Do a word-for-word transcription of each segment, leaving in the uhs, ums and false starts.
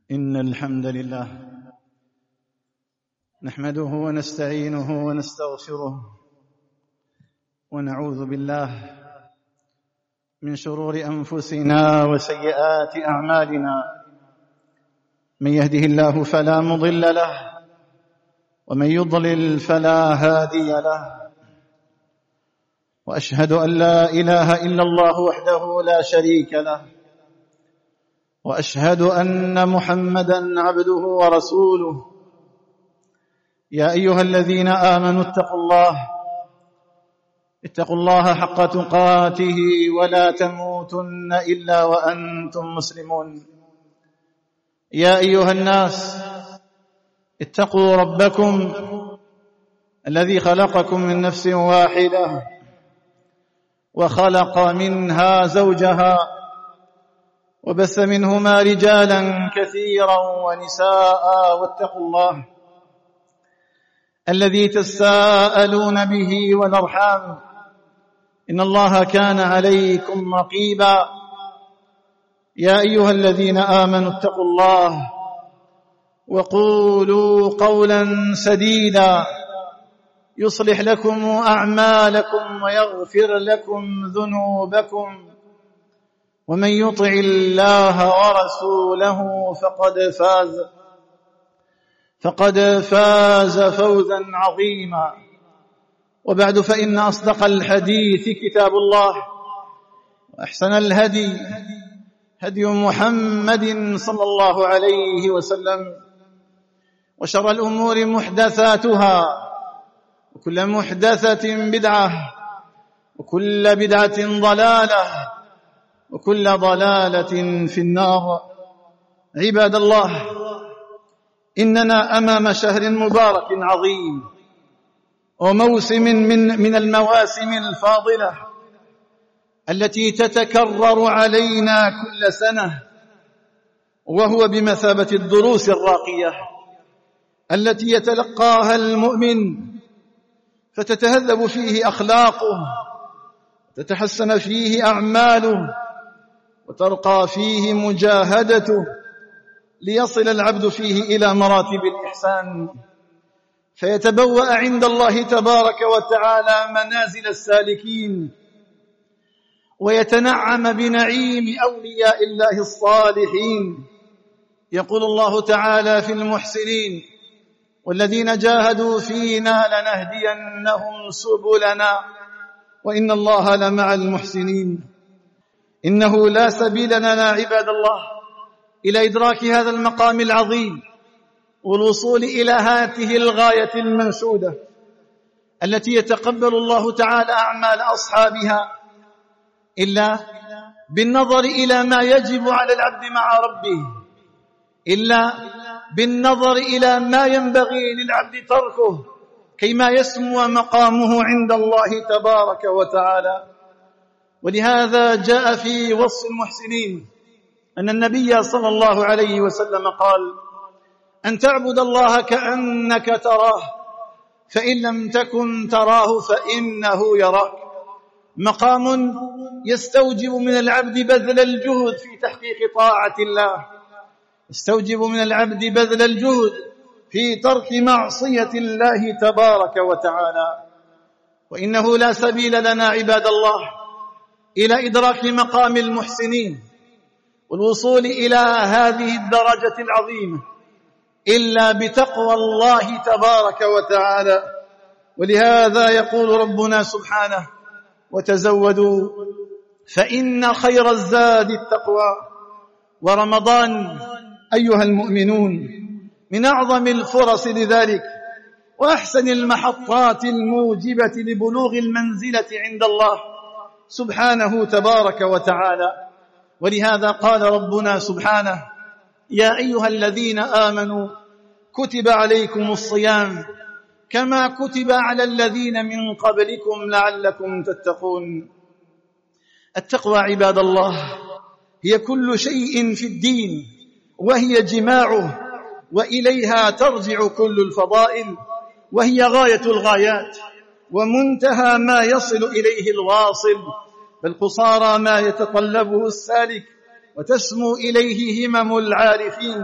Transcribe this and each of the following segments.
إن الحمد لله نحمده ونستعينه ونستغفره ونعوذ بالله من شرور أنفسنا وسيئات أعمالنا. من يهده الله فلا مضل له ومن يضلل فلا هادي له، وأشهد أن لا إله إلا الله وحده لا شريك له، وأشهد أن محمدًا عبده ورسوله. يا أيها الذين آمنوا اتقوا الله اتقوا الله حق تقاته ولا تموتن إلا وأنتم مسلمون. يا أيها الناس اتقوا ربكم الذي خلقكم من نفس واحدة وخلق منها زوجها وبث منهما رجالا كثيرا ونساء، واتقوا الله الذي تساءلون به والأرحام إن الله كان عليكم رقيبا. يا أيها الذين آمنوا اتقوا الله وقولوا قولا سديدا يصلح لكم أعمالكم ويغفر لكم ذنوبكم، ومن يطع الله ورسوله فقد فاز فقد فاز فوزا عظيما. وبعد، فإن أصدق الحديث كتاب الله، وأحسن الهدي هدي محمد صلى الله عليه وسلم، وشر الأمور محدثاتها، وكل محدثة بدعة، وكل بدعة ضلالة، وكل ضلالة في النار. عباد الله، إننا أمام شهر مبارك عظيم، وموسم من من المواسم الفاضلة التي تتكرر علينا كل سنة، وهو بمثابة الدروس الراقية التي يتلقاها المؤمن فتتهذب فيه أخلاقه، تتحسن فيه أعماله، وترقى فيه مجاهدته، ليصل العبد فيه إلى مراتب الإحسان، فيتبوأ عند الله تبارك وتعالى منازل السالكين، ويتنعم بنعيم أولياء الله الصالحين. يقول الله تعالى في المحسنين: والذين جاهدوا فينا لنهدينهم سبلنا وإن الله لمع المحسنين. إنه لا سبيل لنا عباد الله إلى إدراك هذا المقام العظيم والوصول إلى هذه الغاية المنشودة التي يتقبل الله تعالى أعمال أصحابها إلا بالنظر إلى ما يجب على العبد مع ربه، إلا بالنظر إلى ما ينبغي للعبد تركه كيما يسمو مقامه عند الله تبارك وتعالى. ولهذا جاء في وصف المحسنين أن النبي صلى الله عليه وسلم قال: أن تعبد الله كأنك تراه، فإن لم تكن تراه فإنه يراك. مقام يستوجب من العبد بذل الجهد في تحقيق طاعة الله، يستوجب من العبد بذل الجهد في ترك معصية الله تبارك وتعالى. وإنه لا سبيل لنا عباد الله إلى إدراك مقام المحسنين والوصول إلى هذه الدرجة العظيمة إلا بتقوى الله تبارك وتعالى. ولهذا يقول ربنا سبحانه: وتزودوا فإن خير الزاد التقوى. ورمضان أيها المؤمنون من أعظم الفرص لذلك، وأحسن المحطات الموجبة لبلوغ المنزلة عند الله سبحانه تبارك وتعالى. ولهذا قال ربنا سبحانه: يا أيها الذين آمنوا كتب عليكم الصيام كما كتب على الذين من قبلكم لعلكم تتقون. التقوى عباد الله هي كل شيء في الدين، وهي جماعه، وإليها ترجع كل الفضائل، وهي غاية الغايات ومنتهى ما يصل إليه الواصل، بل قصارى ما يتطلبه السالك وتسمو إليه همم العارفين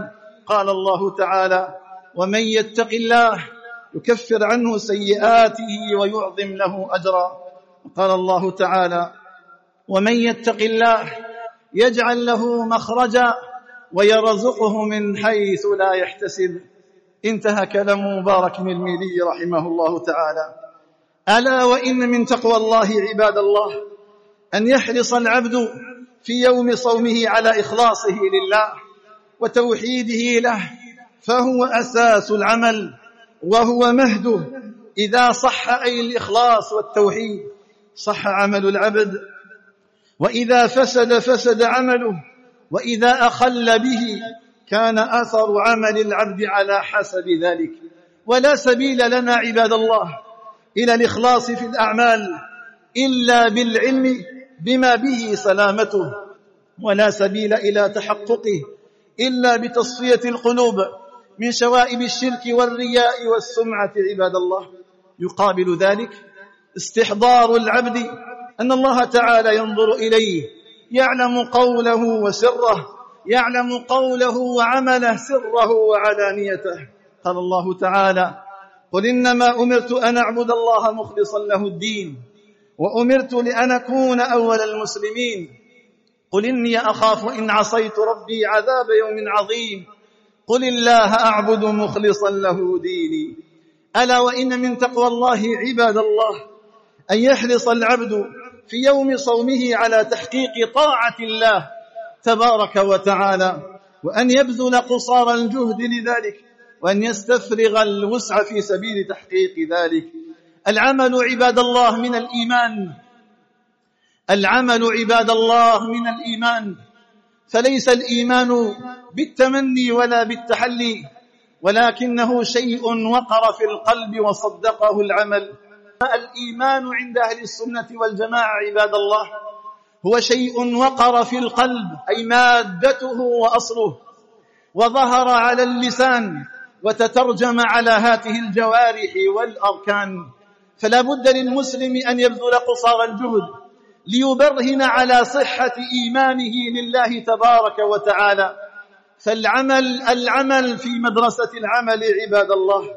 قال الله تعالى: ومن يتق الله يكفر عنه سيئاته ويعظم له أجرا. قال الله تعالى: ومن يتق الله يجعل له مخرجا ويرزقه من حيث لا يحتسب. انتهى كلام مبارك الململي رحمه الله تعالى. ألا وإن من تقوى الله عباد الله أن يحرص العبد في يوم صومه على إخلاصه لله وتوحيده له، فهو أساس العمل وهو مهده. إذا صح أي الإخلاص والتوحيد صح عمل العبد، وإذا فسد فسد عمله، وإذا أخل به كان أثر عمل العبد على حسب ذلك. ولا سبيل لنا عباد الله إلى الإخلاص في الأعمال إلا بالعلم بما به سلامته، ولا سبيل إلى تحققه إلا بتصفية القلوب من شوائب الشرك والرياء والسمعة عباد الله. يقابل ذلك استحضار العبد أن الله تعالى ينظر إليه، يعلم قوله وسره، يعلم قوله وعمله، سره وعلانيته. قال الله تعالى: قل إنما أمرت أن أعبد الله مخلصا له الدين وأمرت لأن أكون أول المسلمين. قل إني أخاف إن عصيت ربي عذاب يوم عظيم. قل الله أعبد مخلصا له ديني. ألا وإن من تقوى الله عباد الله أن يحرص العبد في يوم صومه على تحقيق طاعة الله تبارك وتعالى، وأن يبذل قصارى الجهد لذلك، وأن يستفرغ الوسع في سبيل تحقيق ذلك. العمل عباد الله من الإيمان، العمل عباد الله من الإيمان، فليس الإيمان بالتمني ولا بالتحلي، ولكنه شيء وقر في القلب وصدقه العمل. الإيمان عند أهل السنة والجماعة عباد الله هو شيء وقر في القلب، أي مادته وأصله، وظهر على اللسان وتترجم على هاته الجوارح والأركان. فلا بد للمسلم أن يبذل قصارى الجهد ليبرهن على صحة إيمانه لله تبارك وتعالى. فالعمل العمل في مدرسة العمل عباد الله.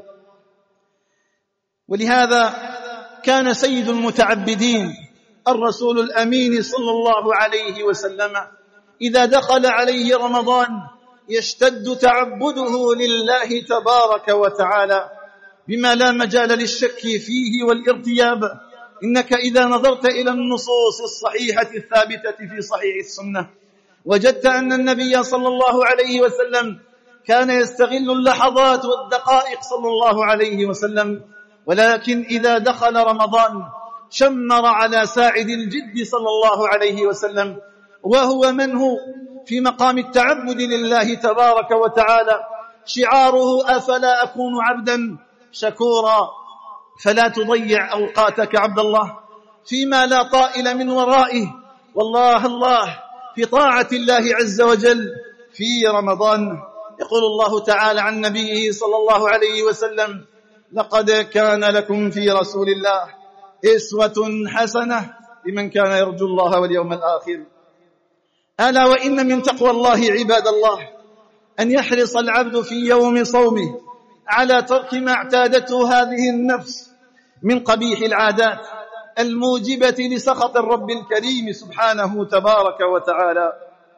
ولهذا كان سيد المتعبدين الرسول الأمين صلى الله عليه وسلم إذا دخل عليه رمضان يشتد تعبده لله تبارك وتعالى بما لا مجال للشك فيه والارتياب. إنك إذا نظرت إلى النصوص الصحيحة الثابتة في صحيح السنة وجدت أن النبي صلى الله عليه وسلم كان يستغل اللحظات والدقائق صلى الله عليه وسلم، ولكن إذا دخل رمضان شمر على ساعد الجد صلى الله عليه وسلم، وهو من هو في مقام التعبد لله تبارك وتعالى. شعاره: أفلا أكون عبدا شكورا. فلا تضيع أوقاتك عبد الله فيما لا طائل من ورائه، والله الله في طاعة الله عز وجل في رمضان. يقول الله تعالى عن نبيه صلى الله عليه وسلم: لقد كان لكم في رسول الله أسوة حسنة لمن كان يرجو الله واليوم الآخر. ألا وإن من تقوى الله عباد الله أن يحرص العبد في يوم صومه على ترك ما اعتادته هذه النفس من قبيح العادات الموجبة لسخط الرب الكريم سبحانه تبارك وتعالى،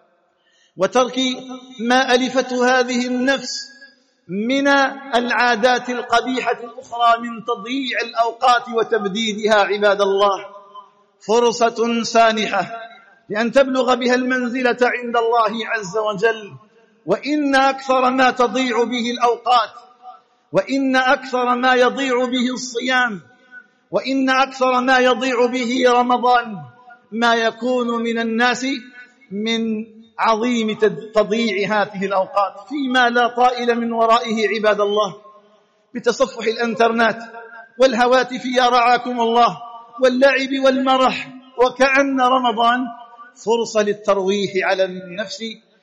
وترك ما ألفته هذه النفس من العادات القبيحة الأخرى من تضييع الأوقات وتبديدها. عباد الله، فرصة سانحة لأن تبلغ بها المنزلة عند الله عز وجل. وإن أكثر ما تضيع به الأوقات، وإن أكثر ما يضيع به الصيام، وإن أكثر ما يضيع به رمضان ما يكون من الناس من عظيم تضييع هذه الأوقات فيما لا طائل من ورائه. عباد الله، بتصفح الانترنت والهواتف يا رعاكم الله واللعب والمرح، وكأن رمضان فرصة للترويح على النفس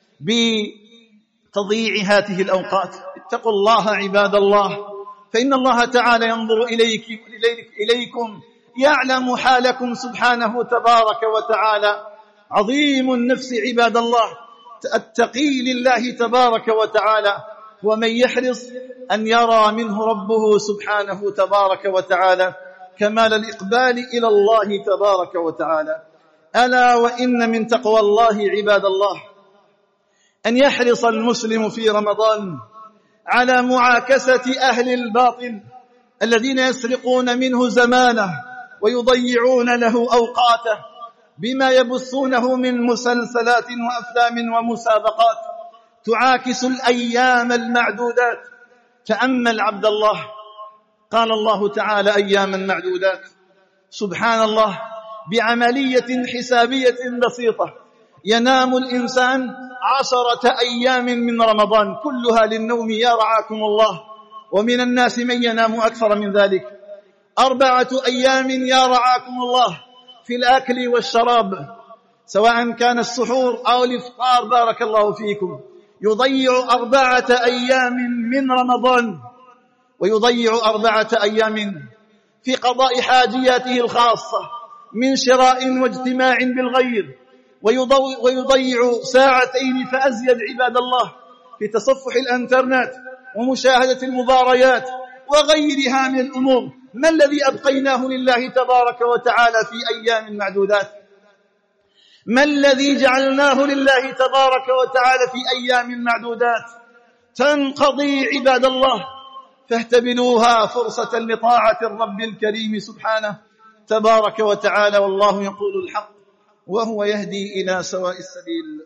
بتضييع هذه الأوقات. اتقوا الله عباد الله، فإن الله تعالى ينظر إليك إليكم، يعلم حالكم سبحانه تبارك وتعالى. عظيم النفس عباد الله التقي لله تبارك وتعالى هو من يحرص أن يرى منه ربه سبحانه تبارك وتعالى كمال الإقبال إلى الله تبارك وتعالى. ألا وإن من تقوى الله عباد الله أن يحرص المسلم في رمضان على معاكسة أهل الباطل الذين يسرقون منه زمانه ويضيعون له أوقاته بما يبثونه من مسلسلات وأفلام ومسابقات تعاكس الأيام المعدودات. تأمل عبد الله، قال الله تعالى أياما معدودات، سبحان الله، بعملية حسابية بسيطة ينام الإنسان عشرة أيام من رمضان كلها للنوم يا رعاكم الله، ومن الناس من ينام أكثر من ذلك. أربعة أيام يا رعاكم الله في الأكل والشراب، سواء كان السحور أو الإفطار بارك الله فيكم، يضيع أربعة أيام من رمضان، ويضيع أربعة أيام في قضاء حاجياته الخاصة من شراء واجتماع بالغير، ويضيع ساعتين فأزيد عباد الله في تصفح الانترنت ومشاهدة المباريات وغيرها من الأمور. ما الذي أبقيناه لله تبارك وتعالى في أيام معدودات؟ ما الذي جعلناه لله تبارك وتعالى في أيام معدودات تنقضي عباد الله؟ فاهتبلوها فرصة لطاعة الرب الكريم سبحانه تبارك وتعالى، والله يقول الحق وهو يهدي إلى سواء السبيل.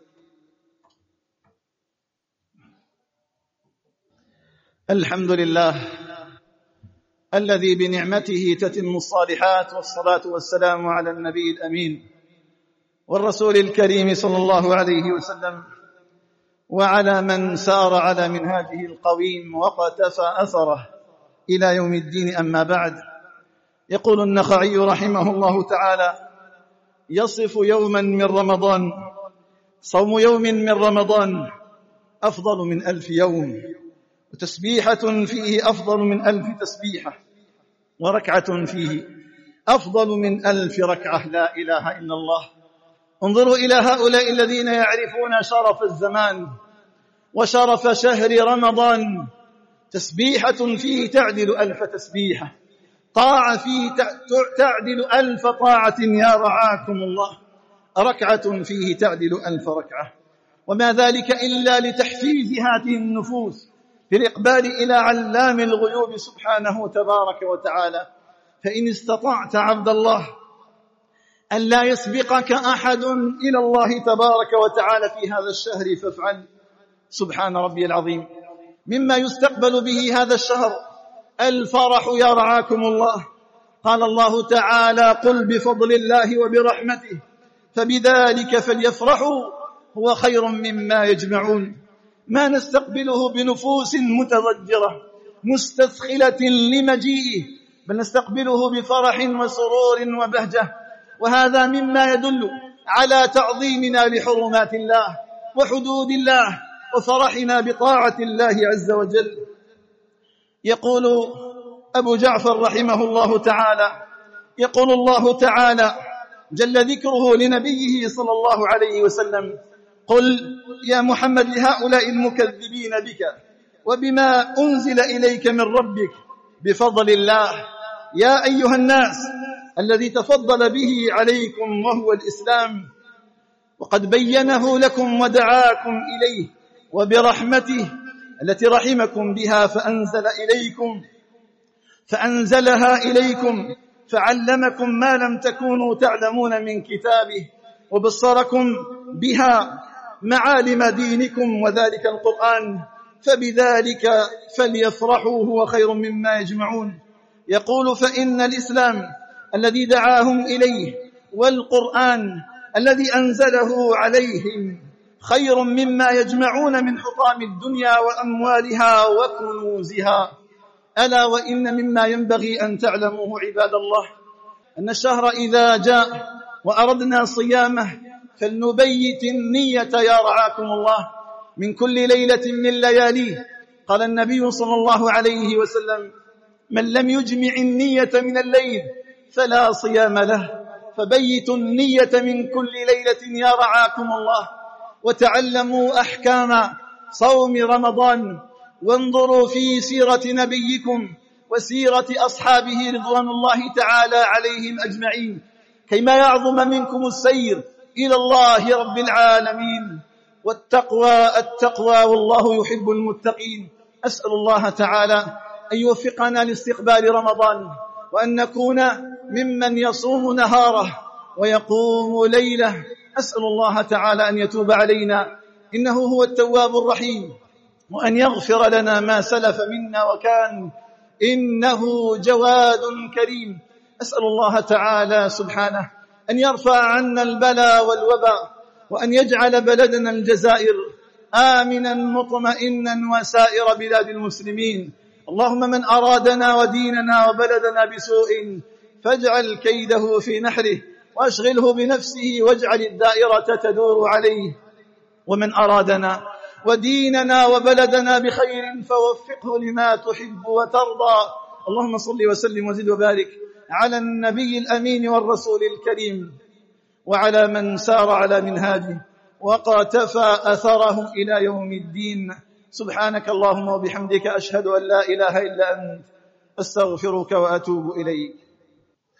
الحمد لله الذي بنعمته تتم الصالحات، والصلاة والسلام على النبي الأمين والرسول الكريم صلى الله عليه وسلم وعلى من سار على منهاجه القويم وقتفى أثره إلى يوم الدين. أما بعد، يقول النخعي رحمه الله تعالى: يصف يوما من رمضان، صوم يوم من رمضان أفضل من ألف يوم، وتسبيحة فيه أفضل من ألف تسبيحة، وركعة فيه أفضل من ألف ركعة. لا إله إلا الله. انظروا إلى هؤلاء الذين يعرفون شرف الزمان وشرف شهر رمضان. تسبيحة فيه تعدل ألف تسبيحة، طاعة فيه تعدل ألف طاعة يا رعاكم الله، ركعة فيه تعدل ألف ركعة. وما ذلك إلا لتحفيز هذه النفوس في الإقبال إلى علام الغيوب سبحانه تبارك وتعالى. فإن استطعت عبد الله أن لا يسبقك أحد إلى الله تبارك وتعالى في هذا الشهر فافعل. سبحان ربي العظيم. مما يستقبل به هذا الشهر الفرح يا رعاكم الله. قال الله تعالى: قل بفضل الله وبرحمته فبذلك فليفرحوا هو خير مما يجمعون. ما نستقبله بنفوس متضجرة مستثخلة لمجيئه، بل نستقبله بفرح وسرور وبهجة، وهذا مما يدل على تعظيمنا لحرمات الله وحدود الله وفرحنا بطاعة الله عز وجل. يقول أبو جعفر رحمه الله تعالى، يقول الله تعالى جل ذكره لنبيه صلى الله عليه وسلم: قل يا محمد لهؤلاء المكذبين بك وبما أنزل إليك من ربك بفضل الله يا أيها الناس الذي تفضل به عليكم وهو الإسلام، وقد بينه لكم ودعاكم إليه، وبرحمته التي رحمكم بها فأنزل إليكم فأنزلها إليكم فعلمكم ما لم تكونوا تعلمون من كتابه، وبصركم بها معالم دينكم وذلك القرآن، فبذلك فليفرحوا هو خير مما يجمعون. يقول: فإن الإسلام الذي دعاهم إليه والقرآن الذي أنزله عليهم خير مما يجمعون من حطام الدنيا وأموالها وكنوزها. ألا وإن مما ينبغي أن تعلموه عباد الله أن الشهر إذا جاء وأردنا صيامه فلنبيت النية يا رعاكم الله من كل ليلة من لياليه. قال النبي صلى الله عليه وسلم: من لم يجمع النية من الليل فلا صيام له. فبيتوا النية من كل ليلة يا رعاكم الله، وتعلموا أحكام صوم رمضان وانظروا في سيرة نبيكم وسيرة أصحابه رضوان الله تعالى عليهم أجمعين كيما يعظم منكم السير إلى الله رب العالمين. والتقوى التقوى والله يحب المتقين. أسأل الله تعالى أن يوفقنا لاستقبال رمضان، وأن نكون ممن يصوم نهاره ويقوم ليله. أسأل الله تعالى أن يتوب علينا إنه هو التواب الرحيم، وأن يغفر لنا ما سلف منا وكان، إنه جواد كريم. أسأل الله تعالى سبحانه أن يرفع عنا البلاء والوباء، وأن يجعل بلدنا الجزائر آمنا مطمئنا وسائر بلاد المسلمين. اللهم من أرادنا وديننا وبلدنا بسوء فاجعل كيده في نحره وأشغله بنفسه واجعل الدائرة تدور عليه، ومن أرادنا وديننا وبلدنا بخير فوفقه لما تحب وترضى. اللهم صل وسلم وزد وبارك على النبي الأمين والرسول الكريم وعلى من سار على منهاجه وقتفى أثره إلى يوم الدين. سبحانك اللهم وبحمدك أشهد أن لا إله إلا أنت أستغفرك وأتوب إليك.